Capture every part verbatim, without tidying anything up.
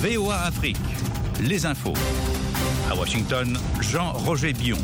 V O A Afrique, les infos. À Washington, Jean-Roger Bion.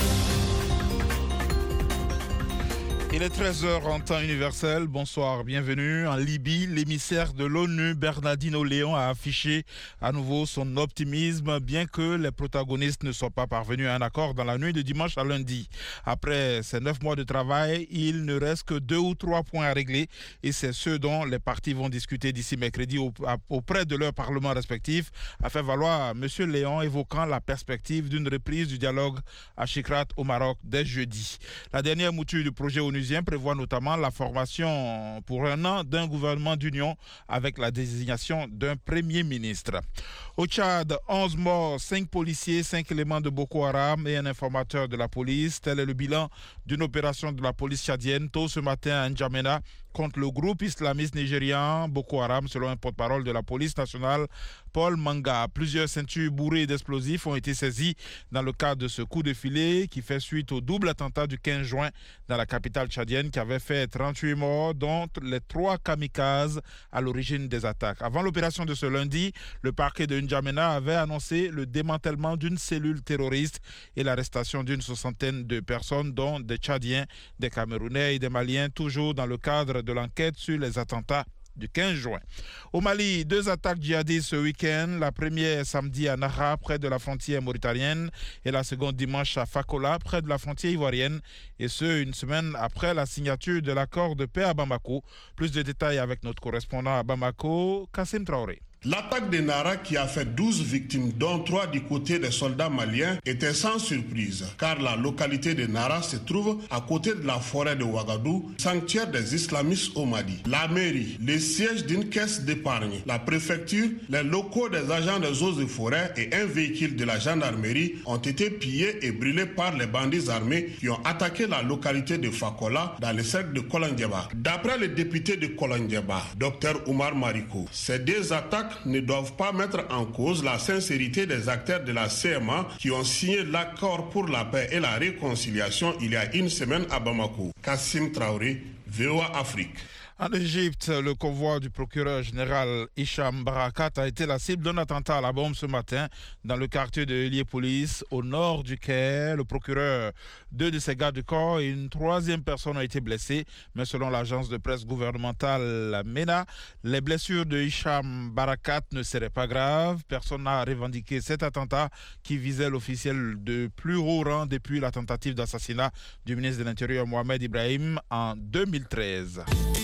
Il est treize heures en temps universel. Bonsoir, bienvenue. En Libye, l'émissaire de l'ONU, Bernardino Léon, a affiché à nouveau son optimisme, bien que les protagonistes ne soient pas parvenus à un accord dans la nuit de dimanche à lundi. Après ces neuf mois de travail, il ne reste que deux ou trois points à régler et c'est ce dont les partis vont discuter d'ici mercredi auprès de leurs parlements respectifs, a fait valoir M. Léon, évoquant la perspective d'une reprise du dialogue à Chikrat au Maroc dès jeudi. La dernière mouture du projet onusien prévoit notamment la formation pour un an d'un gouvernement d'union avec la désignation d'un premier ministre. Au Tchad, onze morts, cinq policiers, cinq éléments de Boko Haram et un informateur de la police. Tel est le bilan d'une opération de la police tchadienne tôt ce matin à N'Djamena contre le groupe islamiste nigérian Boko Haram, selon un porte-parole de la police nationale, Paul Manga. Plusieurs ceintures bourrées d'explosifs ont été saisies dans le cadre de ce coup de filet qui fait suite au double attentat du quinze juin dans la capitale tchadienne qui avait fait trente-huit morts, dont les trois kamikazes à l'origine des attaques. Avant l'opération de ce lundi, le parquet de N'Djamena avait annoncé le démantèlement d'une cellule terroriste et l'arrestation d'une soixantaine de personnes, dont des Tchadiens, des Camerounais et des Maliens, toujours dans le cadre de l'enquête sur les attentats du quinze juin. Au Mali, deux attaques djihadistes ce week-end. La première samedi à Nara, près de la frontière mauritanienne, et la seconde dimanche à Fakola, près de la frontière ivoirienne, et ce, une semaine après la signature de l'accord de paix à Bamako. Plus de détails avec notre correspondant à Bamako, Kassim Traoré. L'attaque de Nara, qui a fait douze victimes, dont trois du côté des soldats maliens, était sans surprise, car la localité de Nara se trouve à côté de la forêt de Ouagadougou, sanctuaire des islamistes au Mali. La mairie, le siège d'une caisse d'épargne, la préfecture, les locaux des agents des eaux et forêts et un véhicule de la gendarmerie ont été pillés et brûlés par les bandits armés qui ont attaqué la localité de Fakola dans le cercle de Kolangeba. D'après le député de Kolangeba, Dr Oumar Mariko, ces deux attaques ne doivent pas mettre en cause la sincérité des acteurs de la C M A qui ont signé l'accord pour la paix et la réconciliation il y a une semaine à Bamako. Kassim Traoré, V O A Afrique. En Égypte, le convoi du procureur général Hicham Barakat a été la cible d'un attentat à la bombe ce matin dans le quartier de Héliopolis, au nord du Caire. Le procureur, deux de ses gardes du corps et une troisième personne ont été blessés, mais selon l'agence de presse gouvernementale MENA, les blessures de Hicham Barakat ne seraient pas graves. Personne n'a revendiqué cet attentat qui visait l'officiel de plus haut rang depuis la tentative d'assassinat du ministre de l'Intérieur Mohamed Ibrahim en deux mille treize.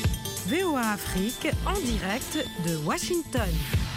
V O A Afrique en direct de Washington.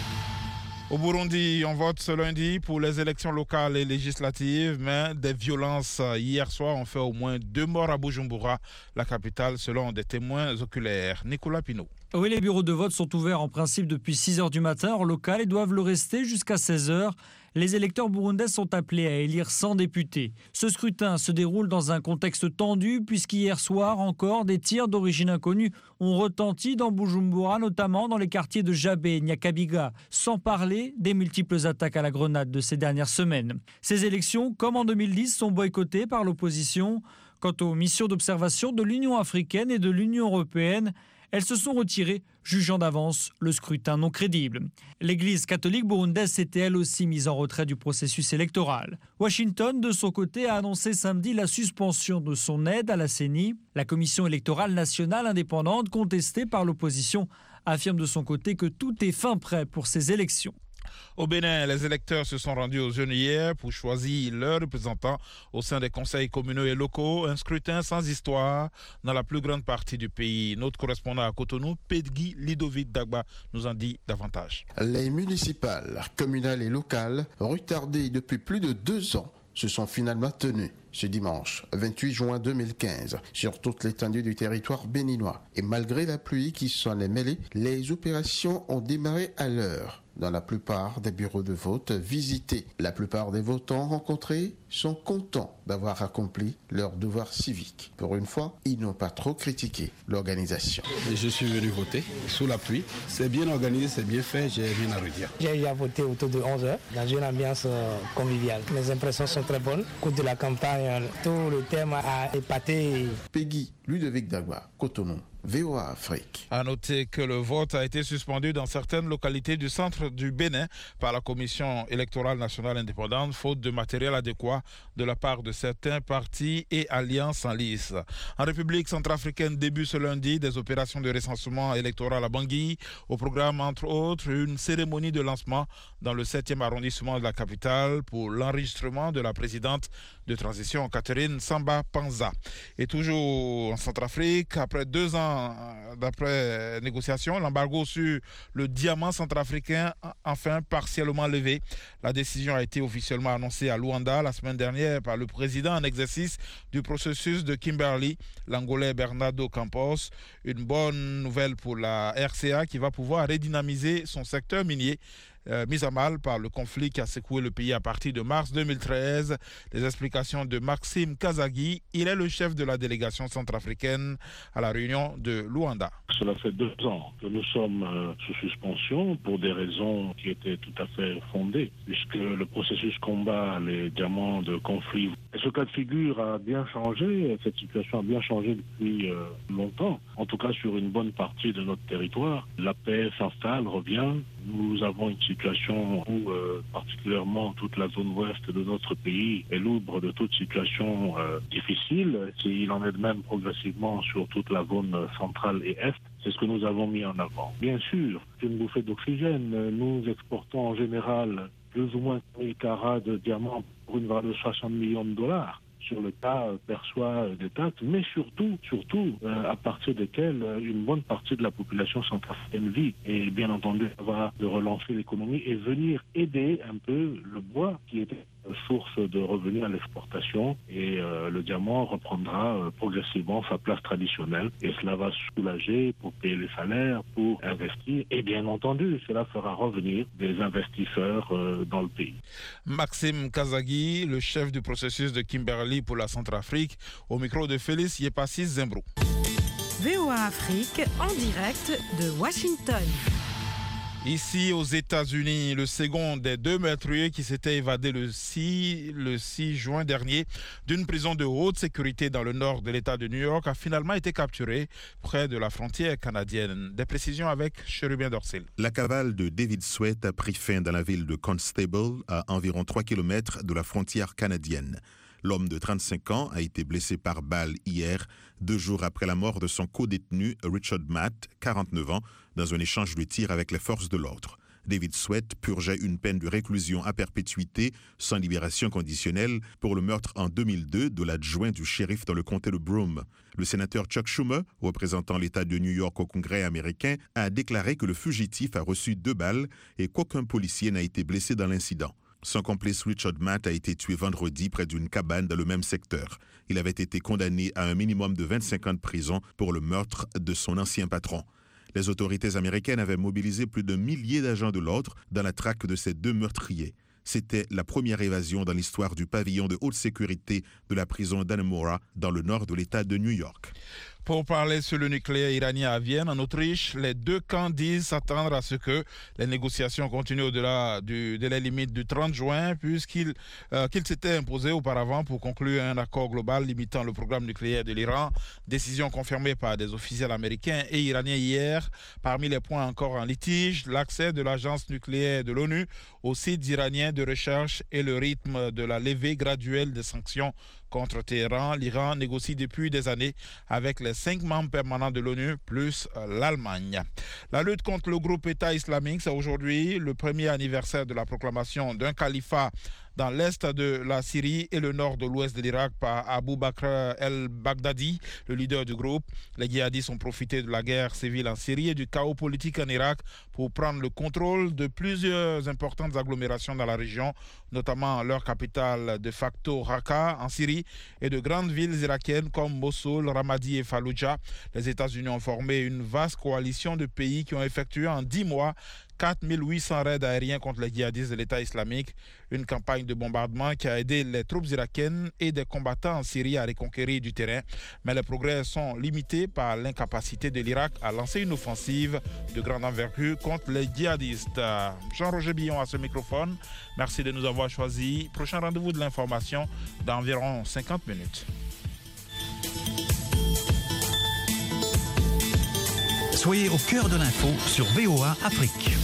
Au Burundi, on vote ce lundi pour les élections locales et législatives, mais des violences hier soir ont fait au moins deux morts à Bujumbura, la capitale, selon des témoins oculaires. Nicolas Pinault. Oui, les bureaux de vote sont ouverts en principe depuis six heures du matin, heure locale, et doivent le rester jusqu'à seize heures. Les électeurs burundais sont appelés à élire cent députés. Ce scrutin se déroule dans un contexte tendu puisqu'hier soir encore, des tirs d'origine inconnue ont retenti dans Bujumbura, notamment dans les quartiers de Jabé et Nyakabiga, sans parler des multiples attaques à la grenade de ces dernières semaines. Ces élections, comme en deux mille dix, sont boycottées par l'opposition. Quant aux missions d'observation de l'Union africaine et de l'Union européenne, elles se sont retirées, jugeant d'avance le scrutin non crédible. L'Église catholique burundaise s'était elle aussi mise en retrait du processus électoral. Washington, de son côté, a annoncé samedi la suspension de son aide à la C E N I. La Commission électorale nationale indépendante, contestée par l'opposition, affirme de son côté que tout est fin prêt pour ces élections. Au Bénin, les électeurs se sont rendus aux urnes hier pour choisir leurs représentants au sein des conseils communaux et locaux. Un scrutin sans histoire dans la plus grande partie du pays. Notre correspondant à Cotonou, Pedgui Lidovic Dagba, nous en dit davantage. Les municipales, communales et locales, retardées depuis plus de deux ans, se sont finalement tenues ce dimanche vingt-huit juin deux mille quinze sur toute l'étendue du territoire béninois. Et malgré la pluie qui s'en est mêlée, les opérations ont démarré à l'heure dans la plupart des bureaux de vote visités. La plupart des votants rencontrés sont contents d'avoir accompli leur devoir civique. Pour une fois, ils n'ont pas trop critiqué l'organisation. Je suis venu voter sous la pluie. C'est bien organisé, c'est bien fait, j'ai rien à redire. J'ai eu à voter autour de onze heures dans une ambiance conviviale. Mes impressions sont très bonnes. Au cours de la campagne, tout le thème a épaté. Peggy Ludovic Dagba, Cotonou, V O A Afrique. À noter que le vote a été suspendu dans certaines localités du centre du Bénin par la Commission électorale nationale indépendante, faute de matériel adéquat de la part de certains partis et alliances en lice. En République centrafricaine, début ce lundi des opérations de recensement électoral à Bangui. Au programme, entre autres, une cérémonie de lancement dans le septième arrondissement de la capitale pour l'enregistrement de la présidente de transition, Catherine Samba Panza. Et toujours en Centrafrique, après deux ans d'après négociation, l'embargo sur le diamant centrafricain enfin partiellement levé. La décision a été officiellement annoncée à Luanda la semaine dernière par le président en exercice du processus de Kimberley, l'Angolais Bernardo Campos. Une bonne nouvelle pour la R C A qui va pouvoir redynamiser son secteur minier. Euh, mise à mal par le conflit qui a secoué le pays à partir de mars deux mille treize. Les explications de Maxime Kazagui, il est le chef de la délégation centrafricaine à la réunion de Luanda. Cela fait deux ans que nous sommes euh, sous suspension pour des raisons qui étaient tout à fait fondées, puisque le processus combat les diamants de conflit. Et ce cas de figure a bien changé, cette situation a bien changé depuis euh, longtemps, en tout cas sur une bonne partie de notre territoire. La paix s'installe, revient. Nous avons une situation où euh, particulièrement toute la zone ouest de notre pays est libre de toute situation euh, difficile. Il en est de même progressivement sur toute la zone centrale et est. C'est ce que nous avons mis en avant. Bien sûr, c'est une bouffée d'oxygène. Nous exportons en général plus ou moins mille carats de diamants pour une valeur de soixante millions de dollars. Sur le cas euh, perçoit des taxes, mais surtout, surtout euh, à partir desquelles euh, une bonne partie de la population centrafricaine vit. Et bien entendu, ça va de relancer l'économie et venir aider un peu le bois qui était source de revenus à l'exportation, et euh, le diamant reprendra euh, progressivement sa place traditionnelle, et cela va soulager pour payer les salaires, pour investir, et bien entendu cela fera revenir des investisseurs euh, dans le pays. Maxime Kazagui, le chef du processus de Kimberley pour la Centrafrique, au micro de Félix Yepassis Zembrou. V O A Afrique en direct de Washington. Ici aux États-Unis, le second des deux meurtriers qui s'étaient évadés le six, le six juin dernier d'une prison de haute sécurité dans le nord de l'État de New York a finalement été capturé près de la frontière canadienne. Des précisions avec Chérubin Dorcel. La cavale de David Sweat a pris fin dans la ville de Constable, à environ trois kilomètres de la frontière canadienne. L'homme de trente-cinq ans a été blessé par balle hier, deux jours après la mort de son co-détenu Richard Matt, quarante-neuf ans, dans un échange de tirs avec les forces de l'ordre. David Sweat purgeait une peine de réclusion à perpétuité sans libération conditionnelle pour le meurtre en deux mille deux de l'adjoint du shérif dans le comté de Broome. Le sénateur Chuck Schumer, représentant l'État de New York au Congrès américain, a déclaré que le fugitif a reçu deux balles et qu'aucun policier n'a été blessé dans l'incident. Son complice Richard Matt a été tué vendredi près d'une cabane dans le même secteur. Il avait été condamné à un minimum de vingt-cinq ans de prison pour le meurtre de son ancien patron. Les autorités américaines avaient mobilisé plus d'un millier d'agents de l'ordre dans la traque de ces deux meurtriers. C'était la première évasion dans l'histoire du pavillon de haute sécurité de la prison d'Anamora dans le nord de l'État de New York. Pour parler sur le nucléaire iranien à Vienne, en Autriche, les deux camps disent s'attendre à ce que les négociations continuent au-delà du délai limite du trente juin, puisqu'ils euh, qu'ils s'étaient imposés auparavant pour conclure un accord global limitant le programme nucléaire de l'Iran. Décision confirmée par des officiels américains et iraniens hier. Parmi les points encore en litige, l'accès de l'agence nucléaire de l'ONU aux sites iraniens de recherche et le rythme de la levée graduelle des sanctions contre Téhéran. L'Iran négocie depuis des années avec les cinq membres permanents de l'ONU plus l'Allemagne. La lutte contre le groupe État islamique, c'est aujourd'hui le premier anniversaire de la proclamation d'un califat dans l'est de la Syrie et le nord de l'ouest de l'Irak par Abu Bakr el-Baghdadi, le leader du groupe. Les djihadistes ont profité de la guerre civile en Syrie et du chaos politique en Irak pour prendre le contrôle de plusieurs importantes agglomérations dans la région, notamment leur capitale de facto Raqqa en Syrie et de grandes villes irakiennes comme Mossoul, Ramadi et Fallujah. Les États-Unis ont formé une vaste coalition de pays qui ont effectué en dix mois quatre mille huit cents raids aériens contre les djihadistes de l'État islamique, une campagne de bombardement qui a aidé les troupes irakiennes et des combattants en Syrie à reconquérir du terrain. Mais les progrès sont limités par l'incapacité de l'Irak à lancer une offensive de grande envergure contre les djihadistes. Jean-Roger Billon à ce microphone. Merci de nous avoir choisis. Prochain rendez-vous de l'information dans environ cinquante minutes. Soyez au cœur de l'info sur V O A Afrique.